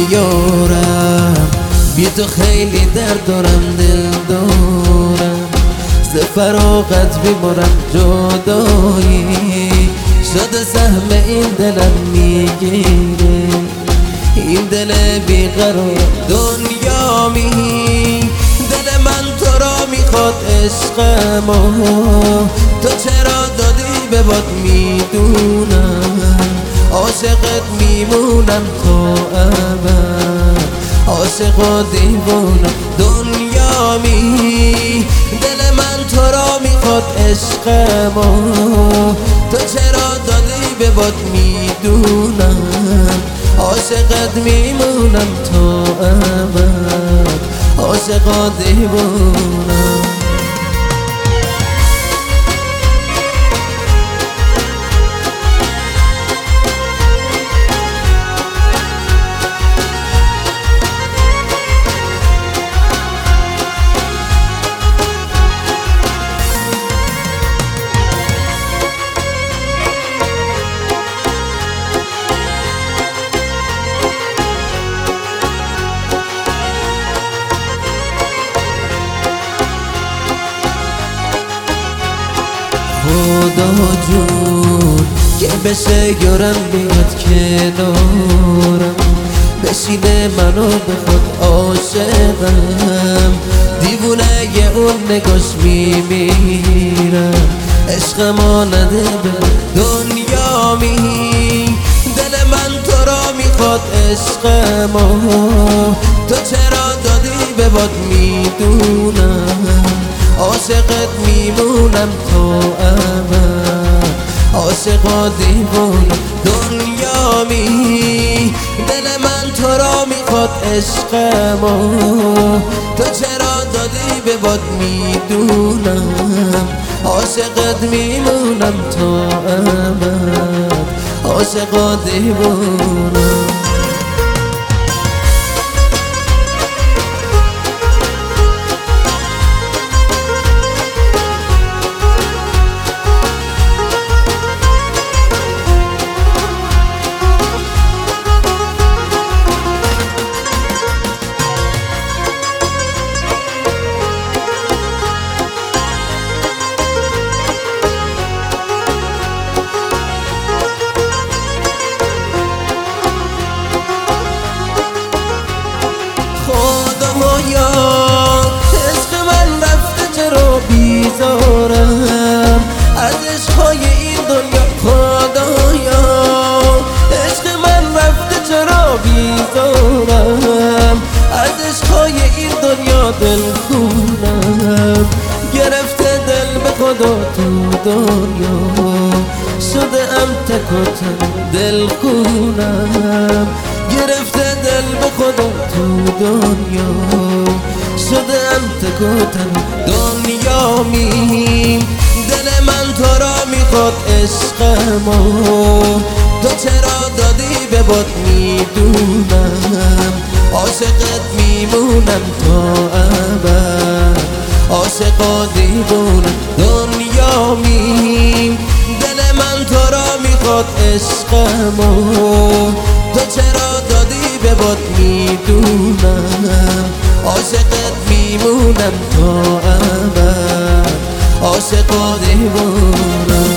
بیارم، بی تو خیلی درد دارم، دل دارم، ز فراغت بیمارم، جدایی شده سهم این دلم میگیره، این دل بیقرار دنیامی، دل من تو را میخواد عشقمو، تو چرا دادی به باد میدونم، عاشقت میمونم تا ابد، عاشق و دیوانه دنیامی، دل من تو را میخواد عشقمو، تو چرا دادی به باد میدونم، عاشقت میمونم تا ابد، عاشق و دیوانه. خدا جون که بشه یارم بیاد کنارم، بشینه منو بخواد عاشقم، دیوونه اون نگاش میمیرم، عشقما نده به دنیامی، دل من تو را میخواد عشقمو، تو چرا دادی به باد میدونم، عاشقت میمونم تا ابد، عاشق و دیوانه دنیامی، دل من تو را میخواد عشقمو، تو چرا دادی به باد میدونم، عاشقت میمونم تا ابد، عاشق و دیوانه. عشق من رفته چرا بیزارم از عشقهای این دنیا، خدایا عشق من رفته چرا بیزارم از عشقهای این دنیا، دل خونم گرفته دل به خدا تو دنیا، شده ام تک و تن دل خونم گرفته دل به خدا تو دنیا، شده ام تک و تن دنیامی، دل من تو را میخواد عشقمو، تو چرا دادی به باد میدونم، عاشقت میمونم تا ابد، عاشق و دیوانه دنیامی، دل من تو را میخواد عشقمو، تو چرا دادی به باد میدونم، عاشقت میمونم تا ابد، عاشق و دیوانه.